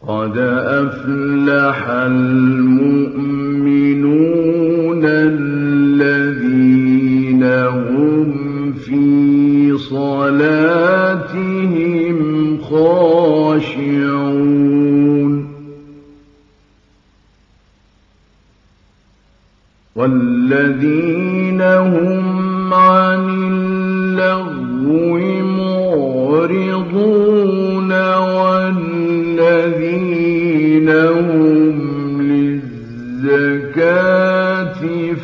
قد أفلح المؤمنون الذين هم في صلاتهم خاشعون والذين هم عن اللغو معرضون والذين هم للزكاة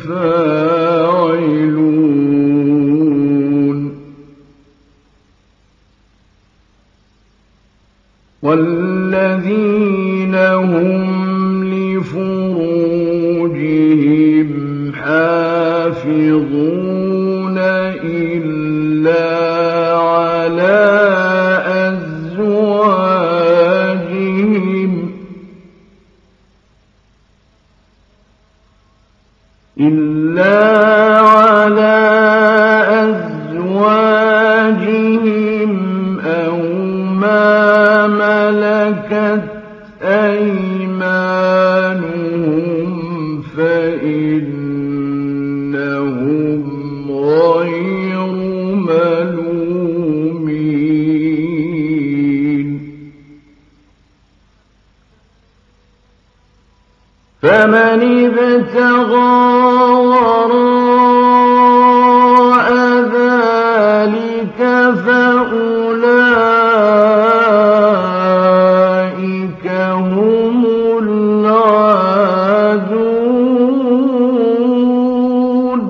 فاعلون والذين هم لفروجهم حافظون إلا على أزواجهم أو ما ملكت أيمانهم فإنهم غير ملومين فمن ابتغى وراء ذلك فأولئك هم العادون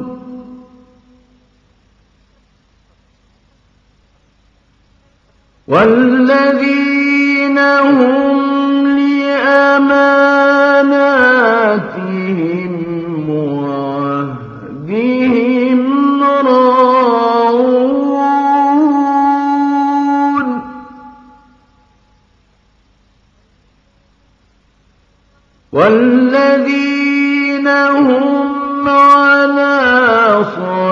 والذين هم لأماناتهم وعهدهم راعون والذين هم على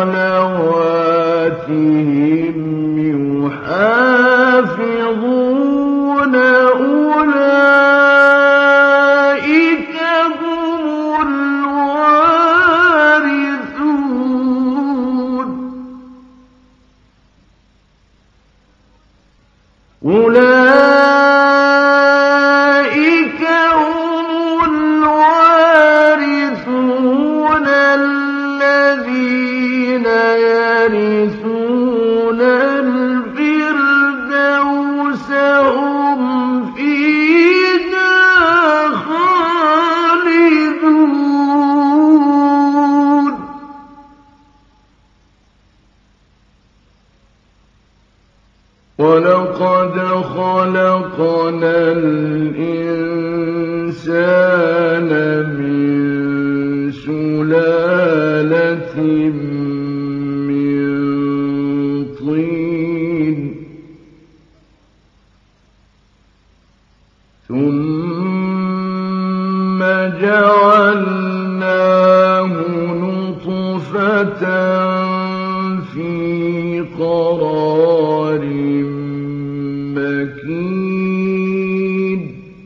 صلواتهم يحافظون أولئك هم الوارثون أولئك هم الوارثون الذين يرثون الفردوس هم فيها خالدون ولقد خلقنا الإنسان من سلالة من طين ثم جعلناه نطفة في قرار مكين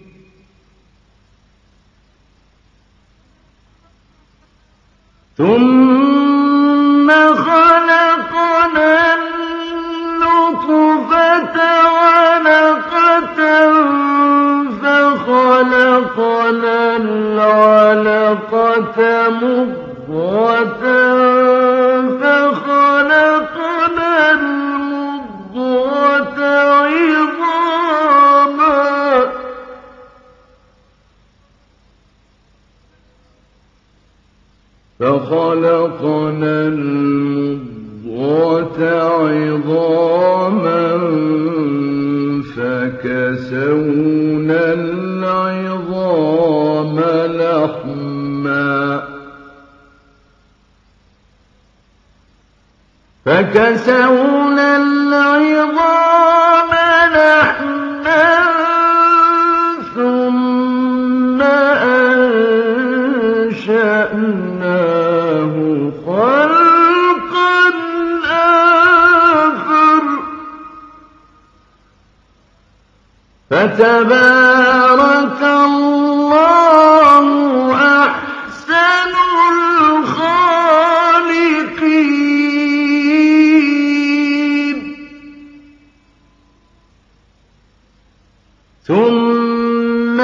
ثم خلقنا النطفة علقة فخلقنا العلقة مضغة فخلقنا المضغة عظاما فكسونا العظام لحما ثم أنشأناه خلقا آخر فتبارك الله أحسن الخالقين. ثم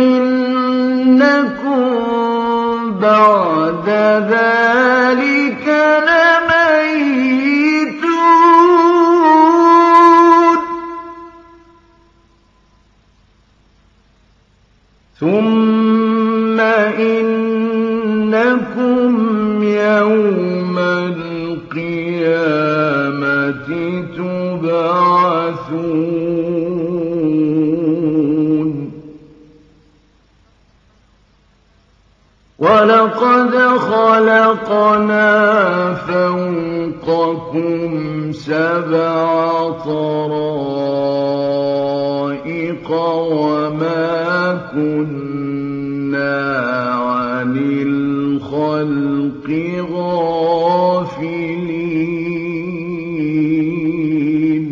إنكم بعد ذلك لميتون. ثم إنكم يوم القيامة تبعثون. ولقد خلقنا فوقكم 7 طرائق وما كنا عن الخلق غافلين.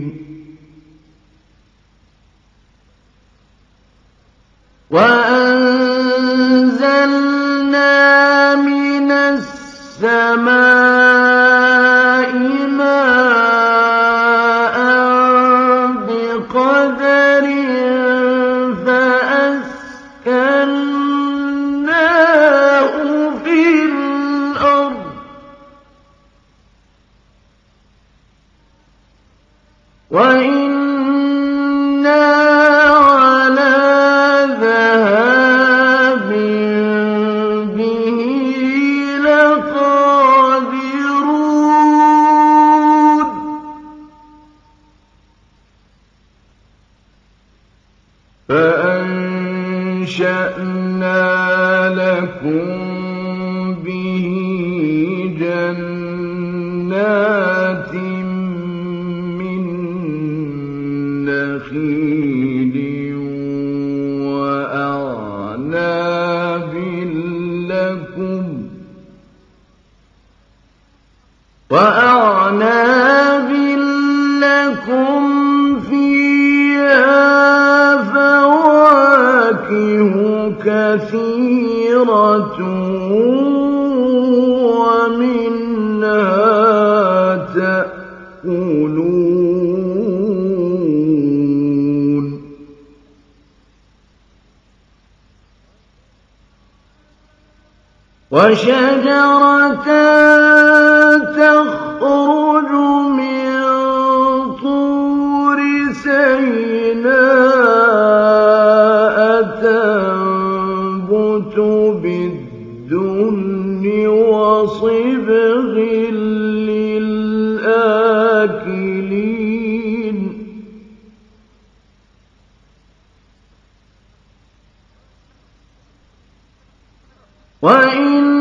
وأنزلنا من السماء ماء بقدر فأسكناه في الأرض وإنا على ذهاب به لقادرون. فأنشأنا لكم به جنات من نخيل وأعناب لكم فيها فواكه كثيرة ومنها تأكلون. وشجرة تخرج من طور سيناء تنبت بالدهن وصبغ للآكلين. وإن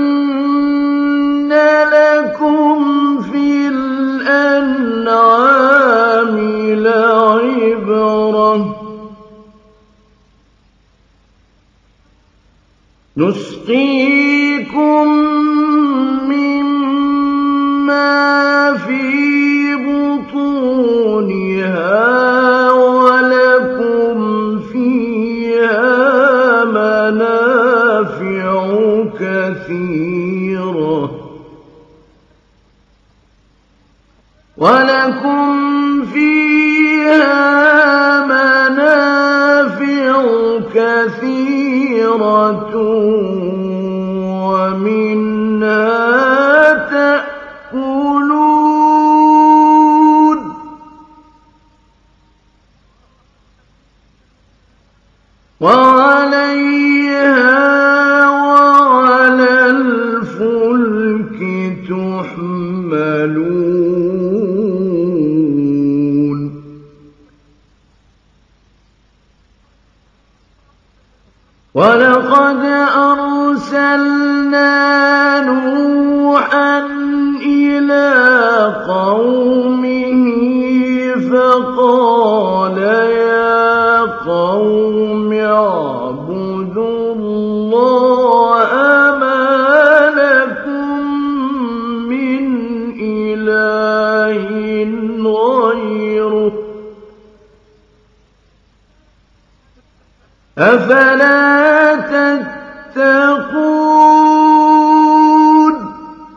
لكم في الأنعام لعبرة نسقيكم مما في بطونها ولكم فيها منافع كثيرة ومنها تأكلون. وعليها وعلى الفلك تحملون. ولقد أرسلنا نوحا إلى قومه فقال يا قوم اعبدوا الله ما لكم من إله غيره أفلا تتقون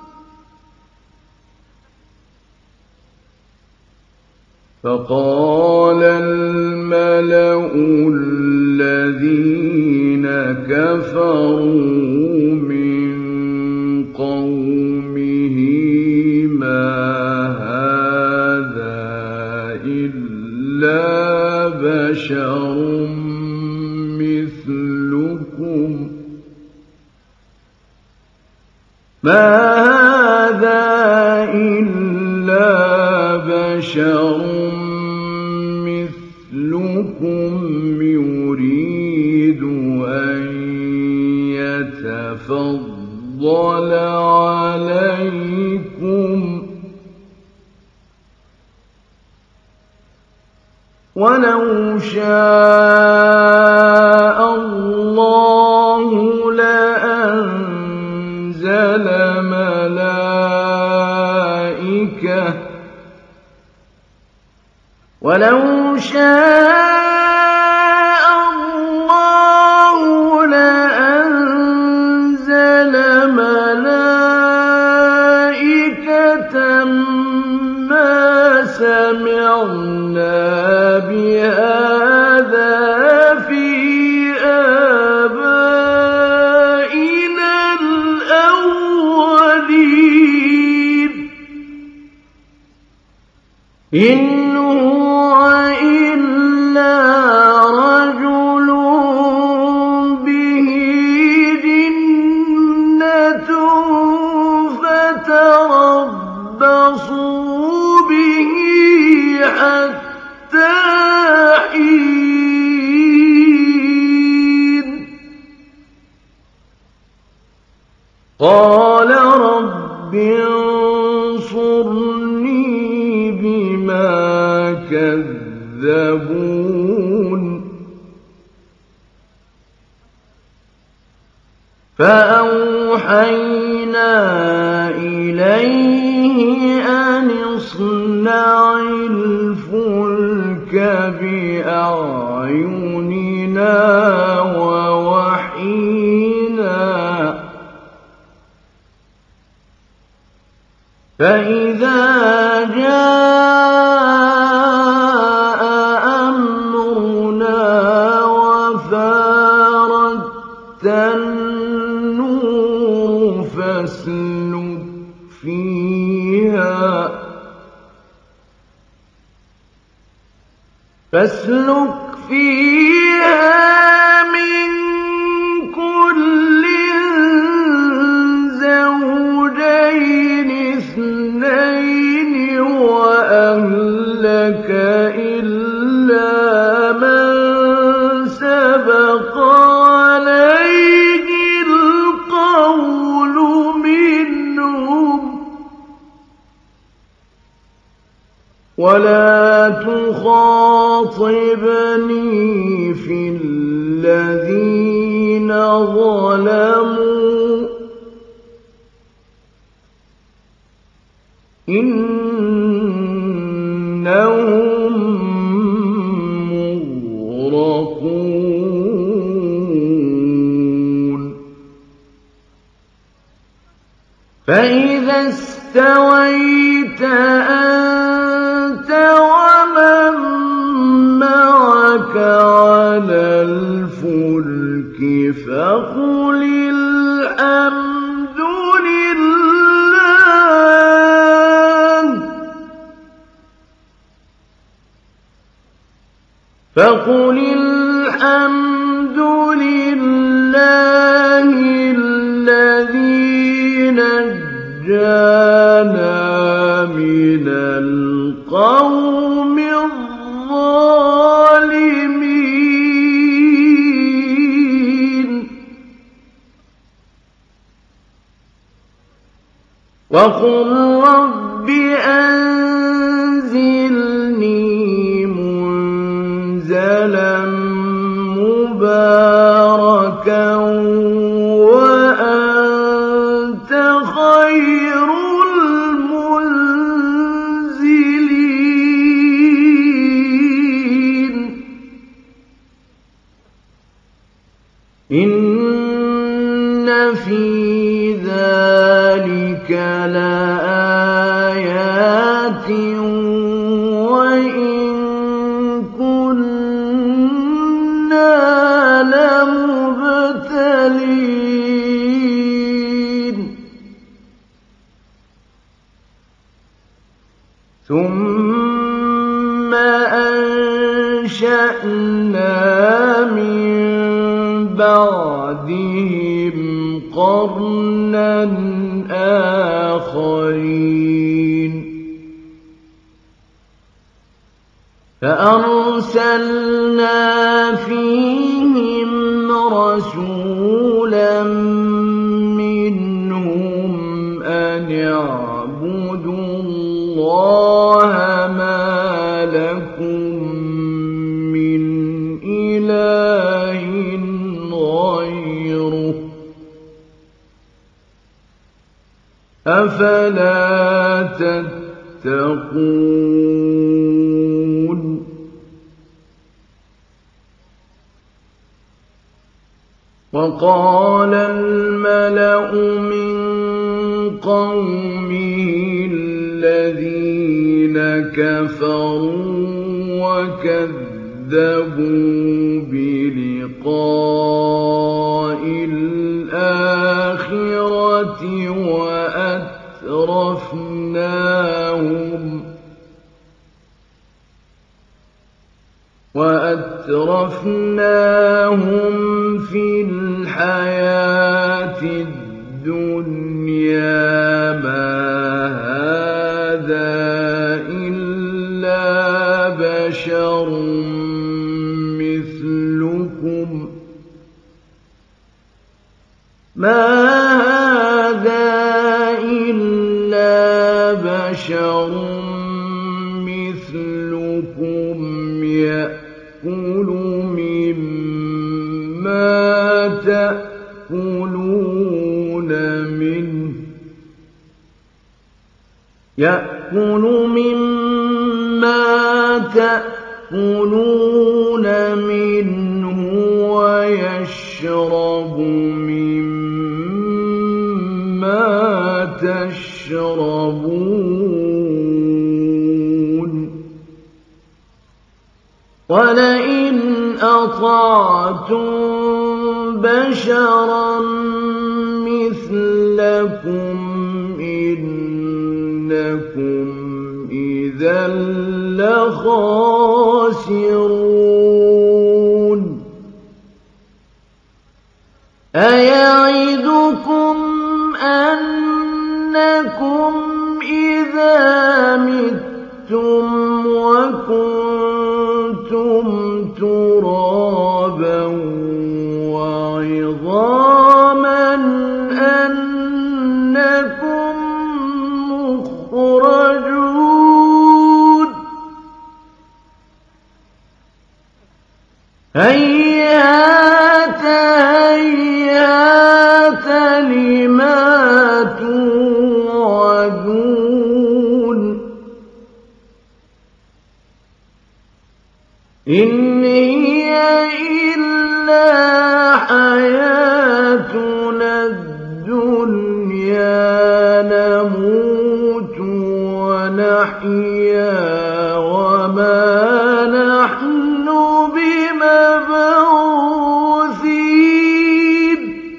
فقال الملأ الذين كفروا من قومه ما هذا إلا بشر مثلكم يريد أن يتفضل عليكم ولو شاء الله لأنزل ملائكة ولو شاء الله لأنزل ملائكة ما سمعنا بهذا في آبائنا الأولين إن هو إلا رجل به جنة فتربصوا به حتى حين قال رب انصرني بما كذبون فأوحينا إليه أن اصنع الفلك بأعيننا ووحينا فإذا جاء أمرنا وفارت النور فاسلك فيها من كل زوجين اثنين وأهلك إلا من سبق عليه القول منهم ولا تخاطبني في الذين ظلموا إنهم مغرقون فإذا استويت أنت ومن معك على الفلك فقل الحمد لله الذي نجانا من القوم الظالمين وقل رب أنزلني منزلا مباركا وأنت خير المنزلين إن في ذلك لآيات وإن كنا لمبتلين ثم أنشأنا من بعدهم قرنا آخرين فأرسلنا فيهم رسولا منهم أن اعبدوا الله ما لكم من إله غيره أفلا تتقون وقال الملأ من قومه الذين كفروا وكذبوا بلقاء الآخرة وأترفناهم في الحياة الدنيا ما هذا إلا بشر مثلكم يأكل مما تأكلون منه ويشرب مما تشربون ولئن أطعتم بشرا مثلكم إنكم إذا لخاسرون أيعدكم أنكم إذا متم وكنتم ترابا وعظاما أنكم مخرجون هيهات هيهات لما توعدون إن هي إلا حياتنا الدنيا نموت ونحيا وما نحن بمبعوثين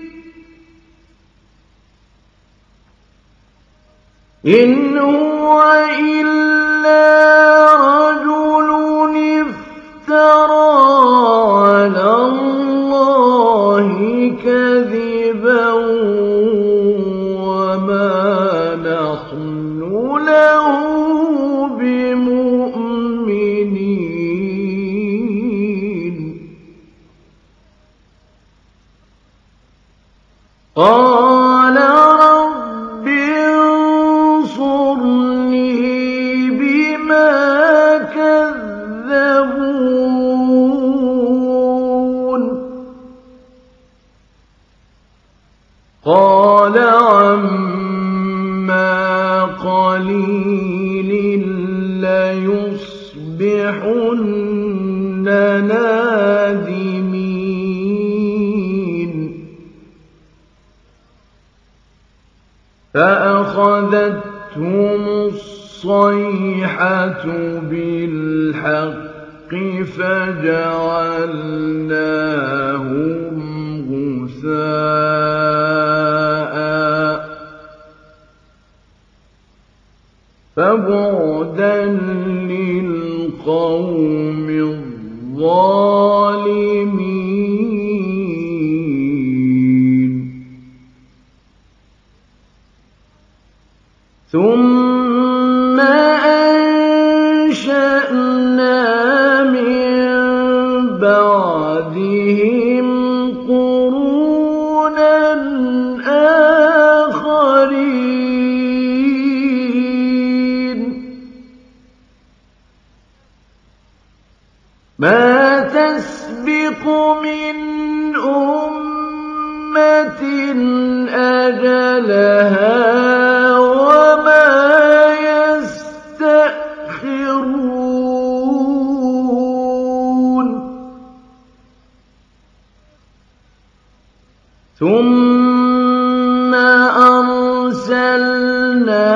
إن هو إلا رجل افترى على الله كذبا وما نحن له بمؤمنين قال رب انصرني بما كذبون قال عما قليل ليصبحن نادمين فأخذتهم الصيحة بالحق فجعلناهم غثاء فبعدا للقوم الظالمين ثم أنشأنا من بعدهم قرونا آخرين ما تسبق من أمة أجلها وما يستأخرون ثم أرسلنا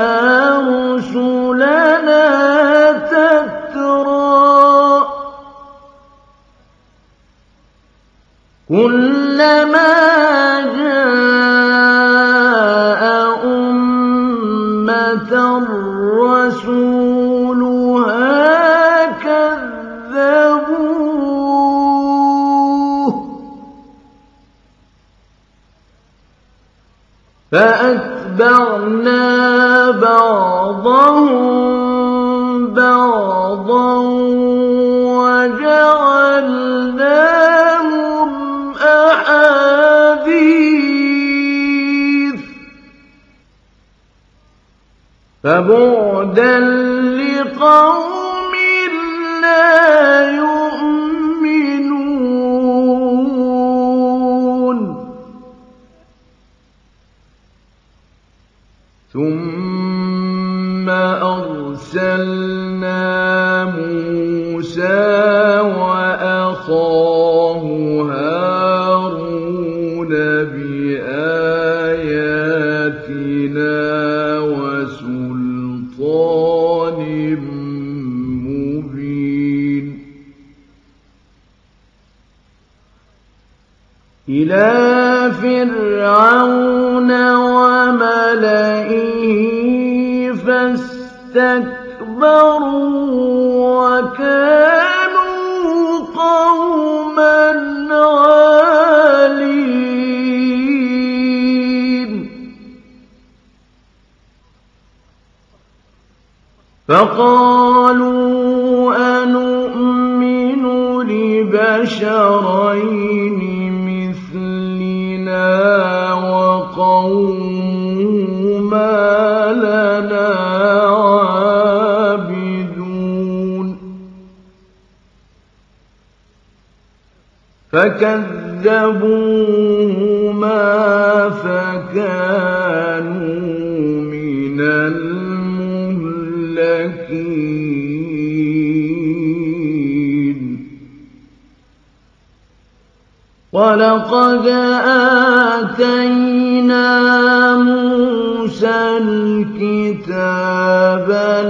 رسلنا تترى كلما جاء أمة رسولها كذبوه فأتبعنا بعضهم بعضا وجعلناهم أحاديث فبعدا لقوم لا يؤمنون ثم أرسلنا موسى وأخاه هارون بآياتنا وسلطان مبين إلى فرعون وملئه فاستكبروا وكانوا قوما عالين فقالوا أنؤمن لبشرين مثلنا وقومهما لنا عابدون فكذبوهما فكانوا من المهلكين ولقد آتينا موسى الكتاب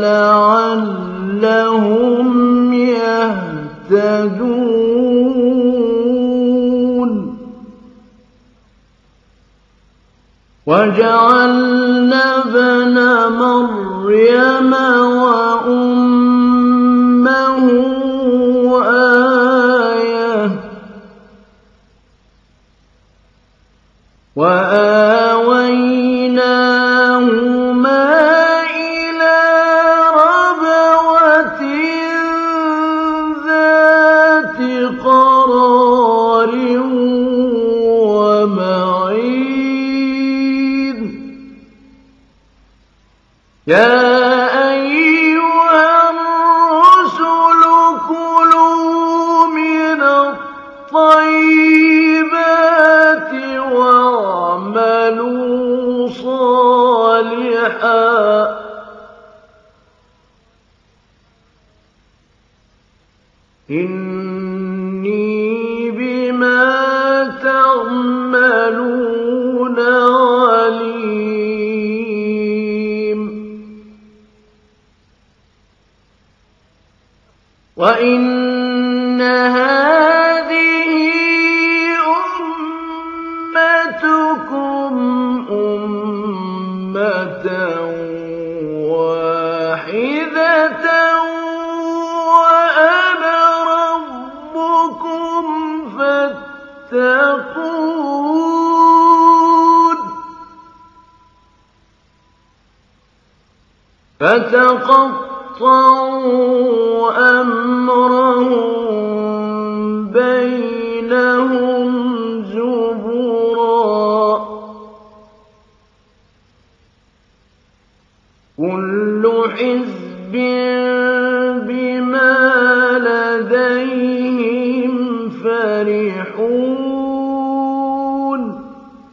لعلهم يهتدون وجعلنا ابن مريم وأمه آية وآويناهما إلى ربوة ذات قرار ومعين يا أيها الرسل كلوا من الطيبات واعملوا صالحا إني بما تعملون عليم يتقون فتقطعوا أمرهم بينهم زبرا كل حزب بما لديهم فرحون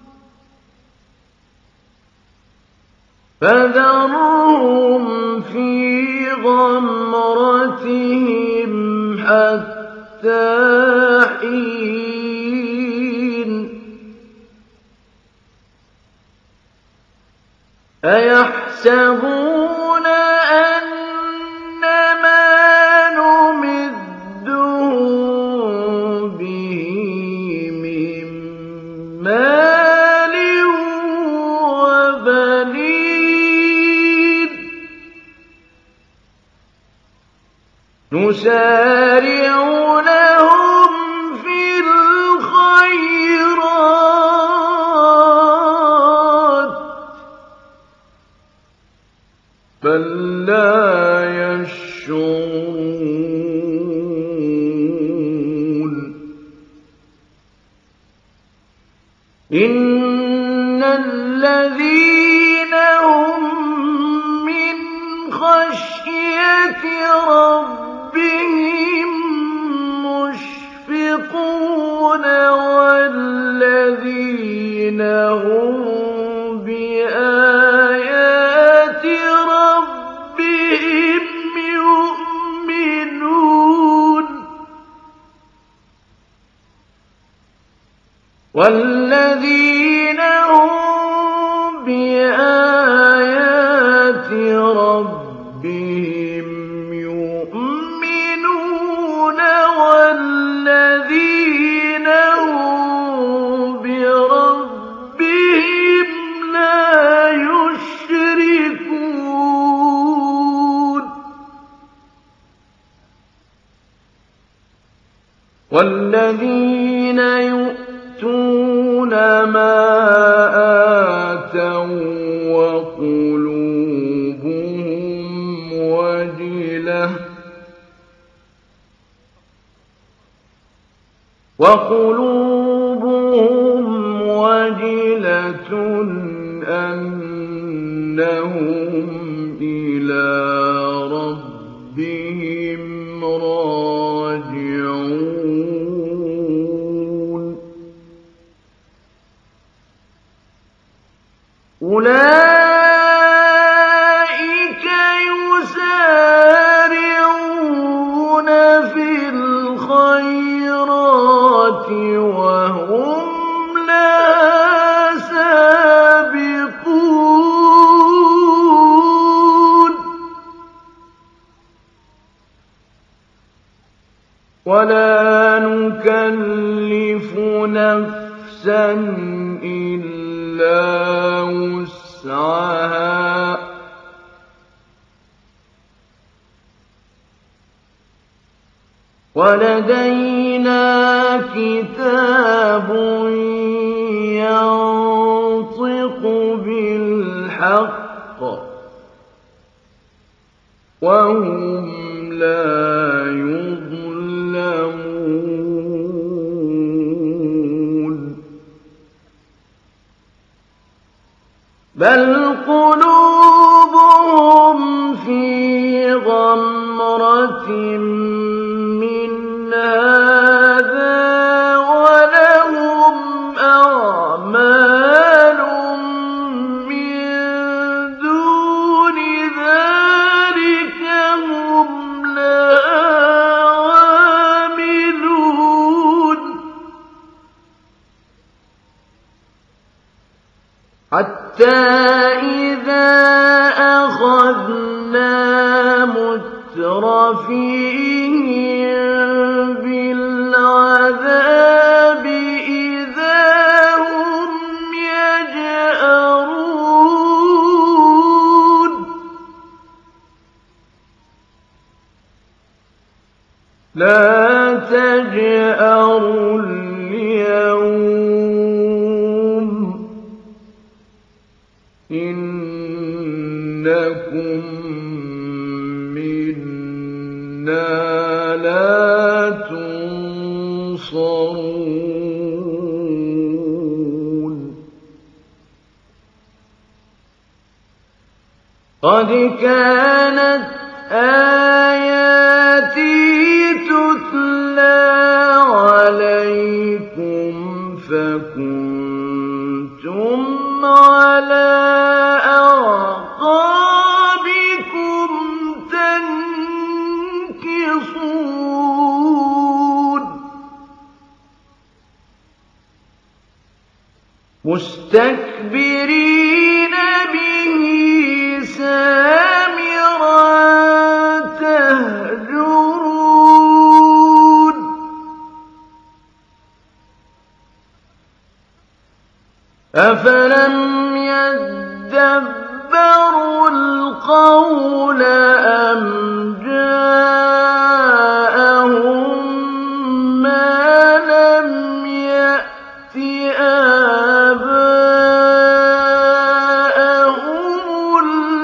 فذرهم في غمرتهم حتى حين أيحسبون أنما نمدهم به من مال وبنين نسارع لهم في الخيرات بل لا يشعرون إن الذين هم من خشية ربهم مشفقون والذين هم بآيات ربهم يؤمنون والذين هم بآيات ربهم يؤمنون والذين هم بربهم لا يشركون والذين يؤتون ما آتوا وقلوبهم وجلة أنهم إلى ربهم راجعون أولئك يسارعون في الخيرات وهم لا سابقون ولا نكلف نفسا إلا وسعها ولدينا كتاب ينطق بالحق وهم لا يظلمون بل قلوبهم في غمرة من هذا ولهم أعمال من دون ذلك هم لها عاملون حتى إذا أخذنا مترفيهم بالعذاب إذا هم يجأرون لا تجأروا اليوم لكم منا لا تنصرون قد كانت آياتي تتلى عليكم فكنتم على أعقابكم تنكصون مستكبرين به سامرا تهجرون أفلم يدبروا القول أم جاءهم ما لم يأت آباءهم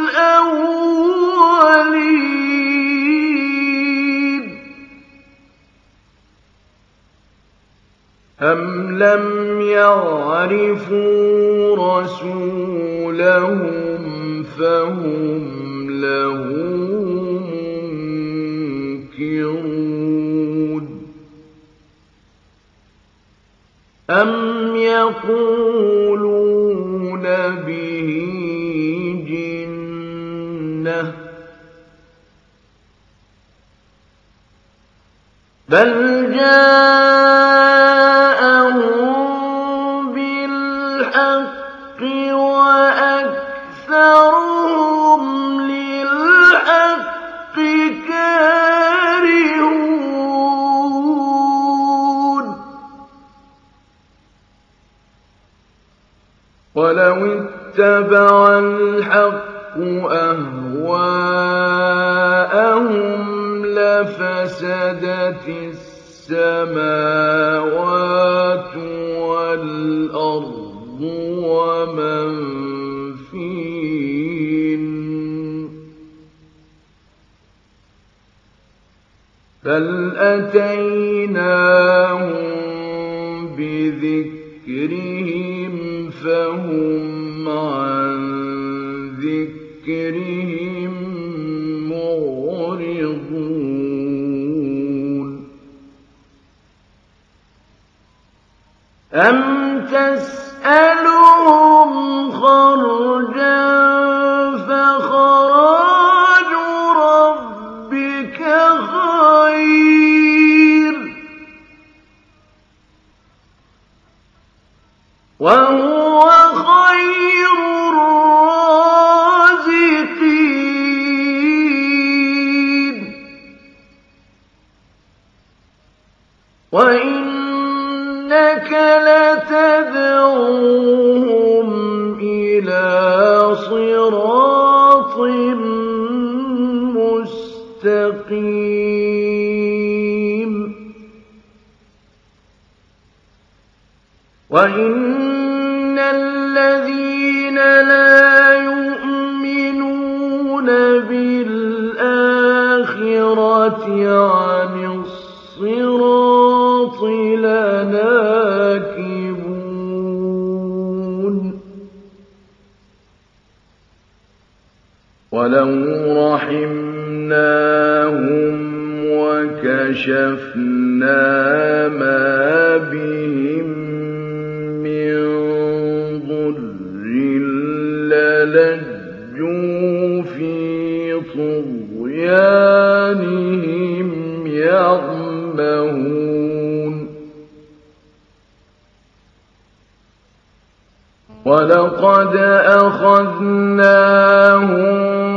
الأولين أم لم يعرفوا رسولهم فهم له منكرون أم يقولون به جنة بل جاءهم بالحق وأكثرهم للحق كارهون ولو اتبع الحق أهواءهم لفسدت السماوات والأرض ومن فيهن بل أتيناهم بذكرهم فهم عن ذكرهم معرضون أم تسألهم خرجا فخراج ربك خير وهو خير الرازقين وإنك لتدعوهم إلى صراط مستقيم وإن الذين لا يؤمنون بالآخرة عن الصراط لناكبون ولو رحمناهم وكشفنا ما بهم من ضر للجوا في طغيانهم يعمهون ولقد أخذناهم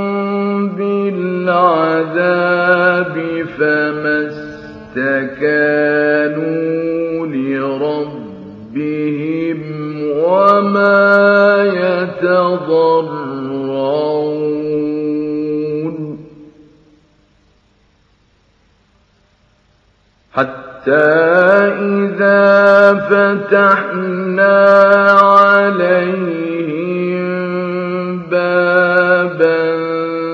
بالعذاب فما استكانوا لربهم وما يتضرعون حتى إذا فتحنا عليهم بابا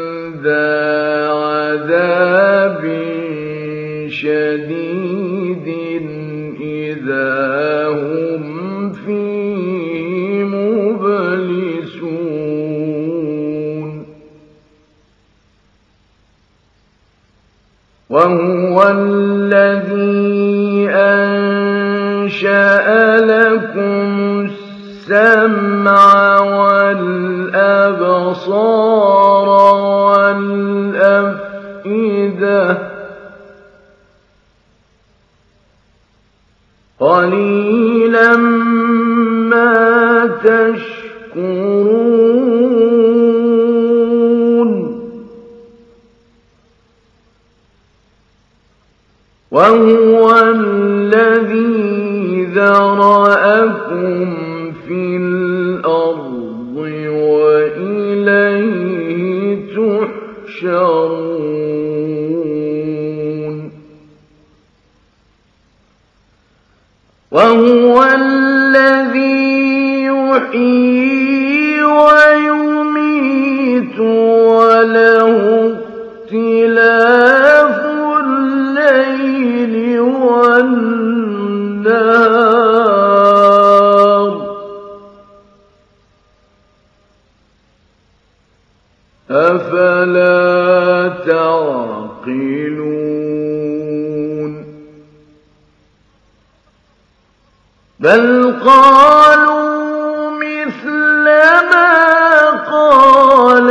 وهو الذي أنشأ لكم السمع والأبصار والأفئدة قليلا ما تشكرون وهو الذي ذرأكم في الأرض وإليه تحشرون وهو الذي يحيي ويميت وله اختلاف الليل والنهار أفلا تعقلون بل قالوا مثل ما قال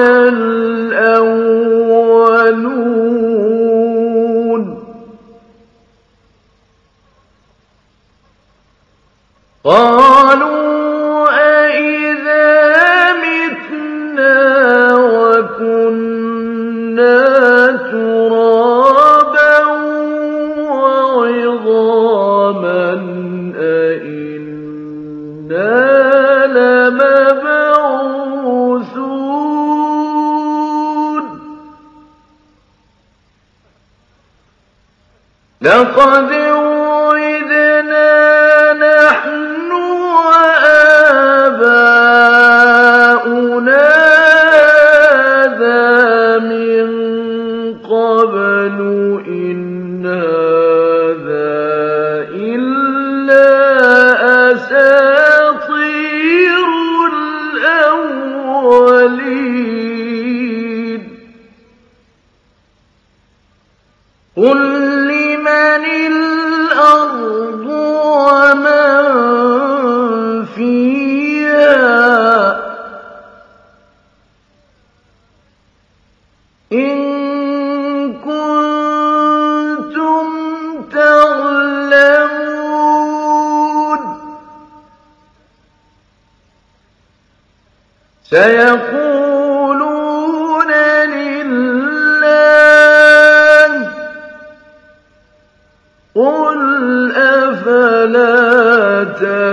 الأولون قالوا أإذا متنا وكنا ترابا وعظاما أإنا لمبعوثون لقد وعدنا نحن وآباؤنا هذا من قبل إن هذا إلا أساطير الأولين قل لمن الأرض ومن فيها إن كنتم تعلمون سيقولون لله قل أفلا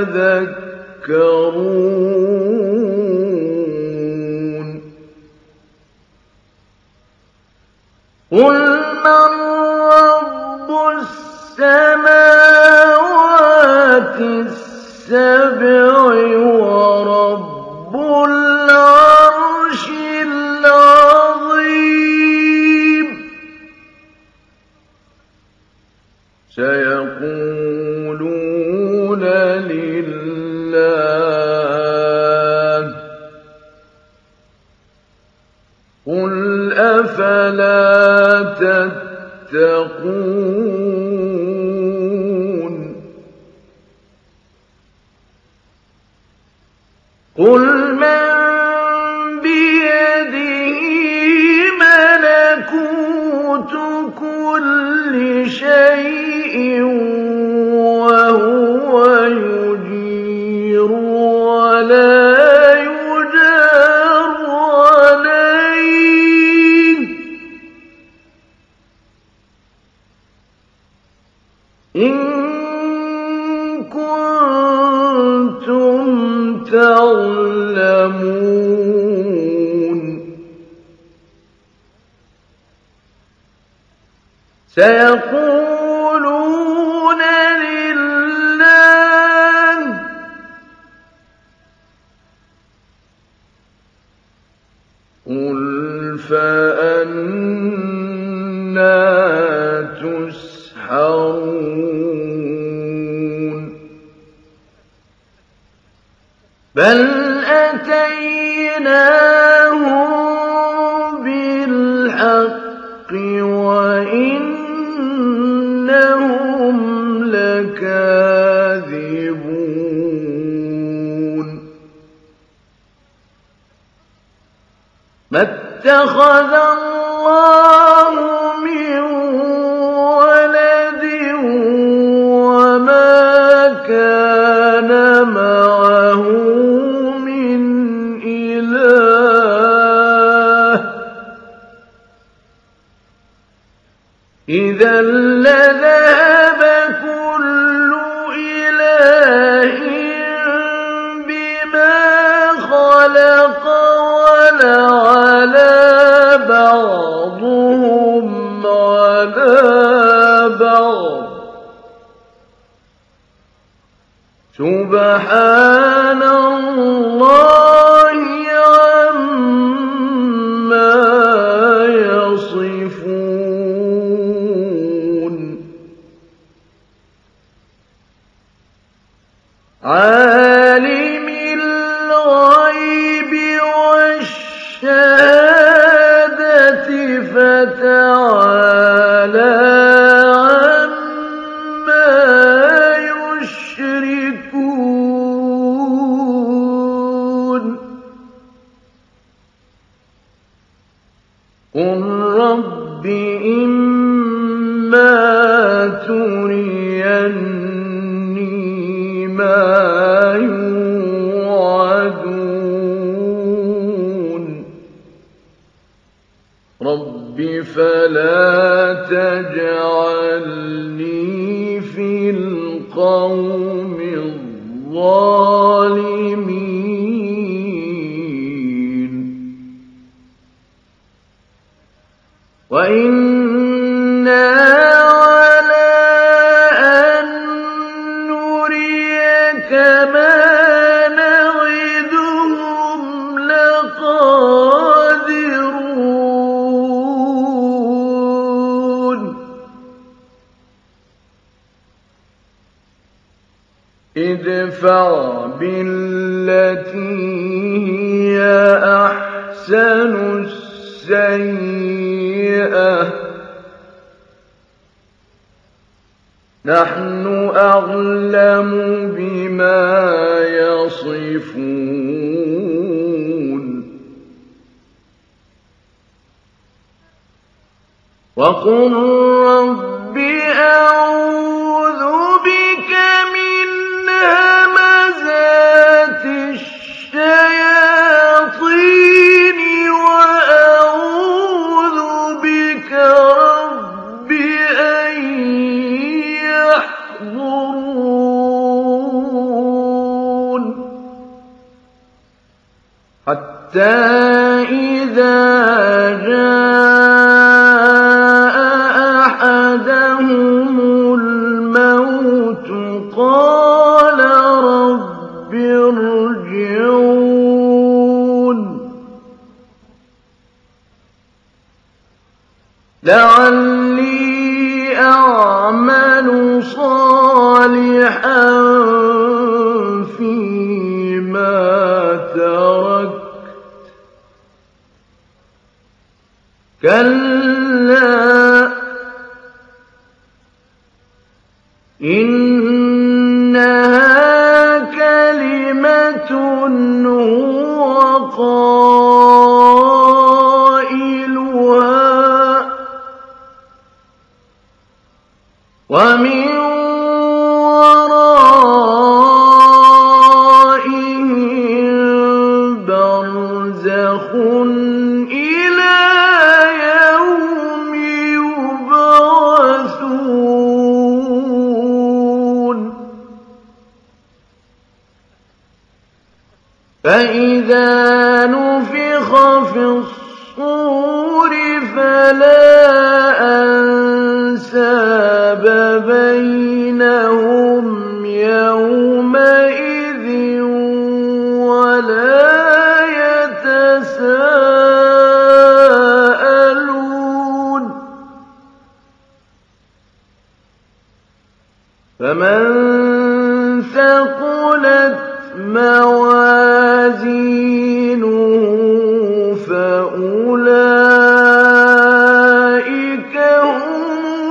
تذكرون قل من رب السماوات السبع ورب العرش العظيم سيقولون لله قل أفلا تتقون قل من بيده ملكوت كل شيء وهو يجير ولا يجار عليه إن كنتم تعلمون سيقولون لله قل فأنى تسحرون بل أتيناهم بالحق وإنهم ما اتخذ الله من ولد وما كان معه من إله إذا لذهب كل إله بما خلق ولعلى بعضهم على بعض سبحان الله عما يصفون عالم الغيب والشهادة فتعالى عما يشركون قل رب إما تريني ما يوعدون رب فلا تجعلني في القوم الظالمين وإنا على أن نريك ما نعدهم لقادرون ادفع بالتي هي أحسن السيئة نحن أعلم بما يصفون وقل رب أعوذ بك من همزات الشياطين وأعوذ بك رب أن يحضرون حتى إذا جاء أحدهم الموت قال رب ارجعون لعلي أعمل صالحا فيما تركت كلا إنها كلمة هو قائلها ومن ورائهم برزخ إلى يوم يبعثون فإذا نفخ في الصور فلا أنساب بينهم يومئذ ولا يتساءلون فمن ثقلت موازينه فأولئك هم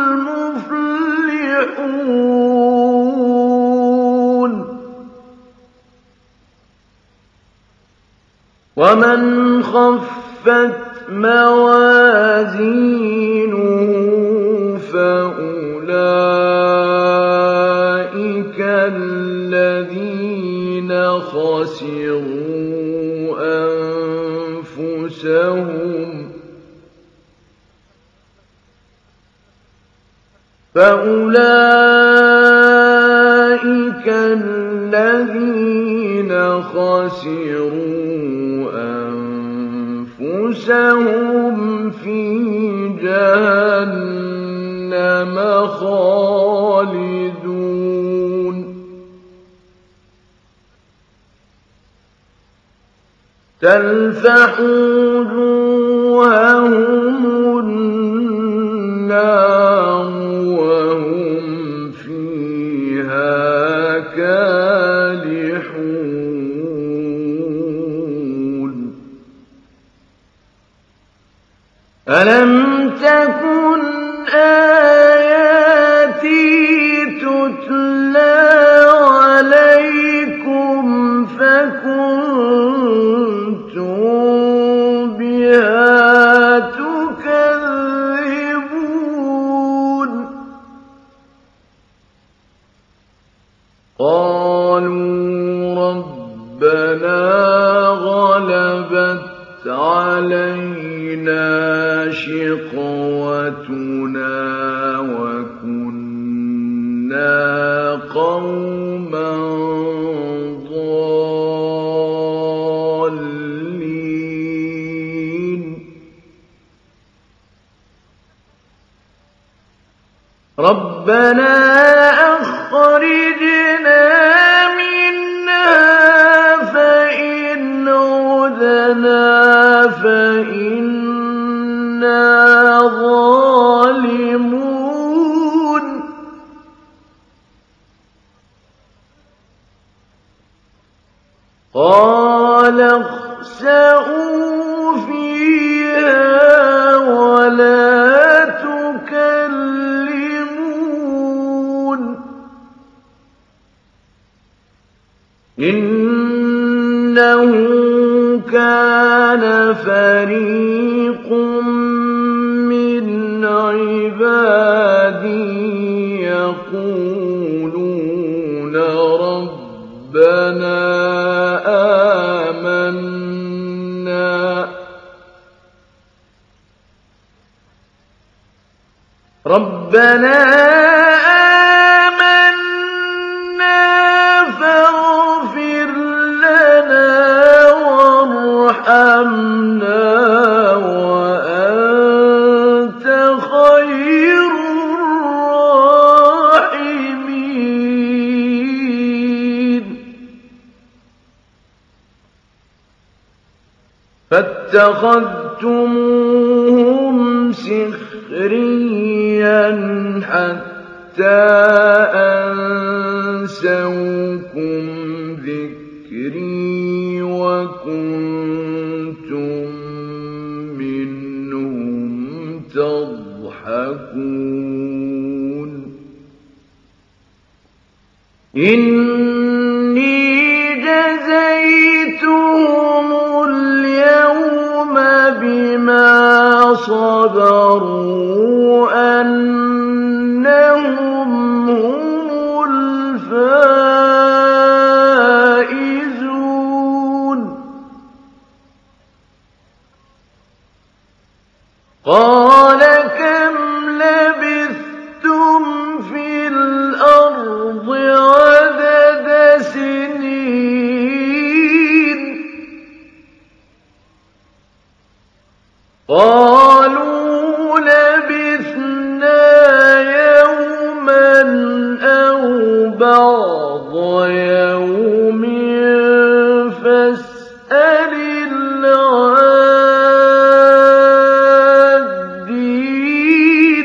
المفلحون ومن خفت خفت موازينه فأولئك الذين خسروا أنفسهم في جهنم خالدون تلفح وجوههم النار وهم فيها كالحون ألم تكن آياتي تتلى عليكم فكنتم بها تكذبون قالوا ربنا غلبت علينا شقوتنا وكنا قوما ضالين ربنا أخرجنا منها فإن عدنا فإنا ظالمون قال اخسئوا فيها ولا تكلمون إنه كان فريق من عبادي يقولون ربنا آمنا فاغفر لنا وارحمنا وأنت خير الراحمين فاتخذتموهم سخريا حتى أنسوكم ذكري وكنتم منهم تضحكون إني جزيتهم اليوم بما صبروا أنهم هم الفائزون قال كم لبثتم في الأرض عدد سنين قالوا لبثنا يوما أو بعض يوم فاسأل العادين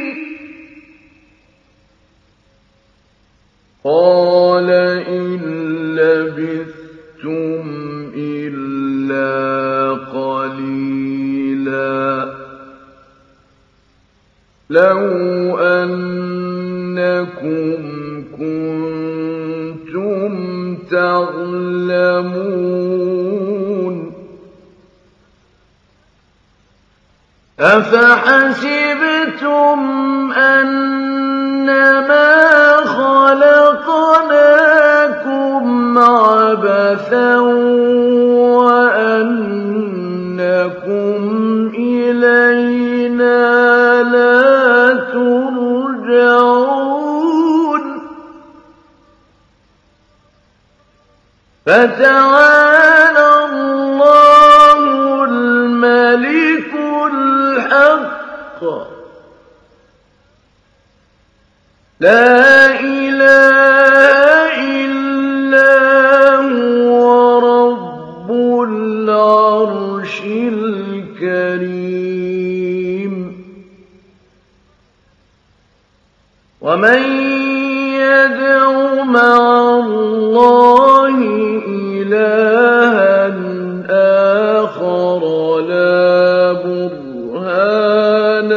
قال إن لبثتم إلا قليلا لو أنكم كنتم تعلمون أفحسبتم أنما خلقناكم عبثا وأنكم إلينا لا ترجعون فتعالى الله الملك الحق لا إله إلا هو رب العرش الكريم ومن يدع مع الله إلها آخر لا برهان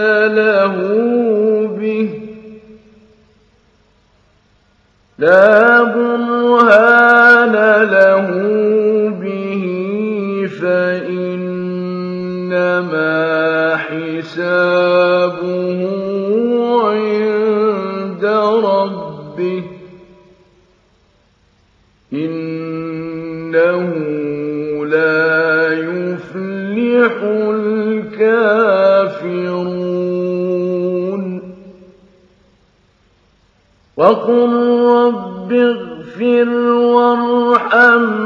له به فإنما حسابه عند ربه إنه لا يفلح الكافرون وقل رب اغفر وارحم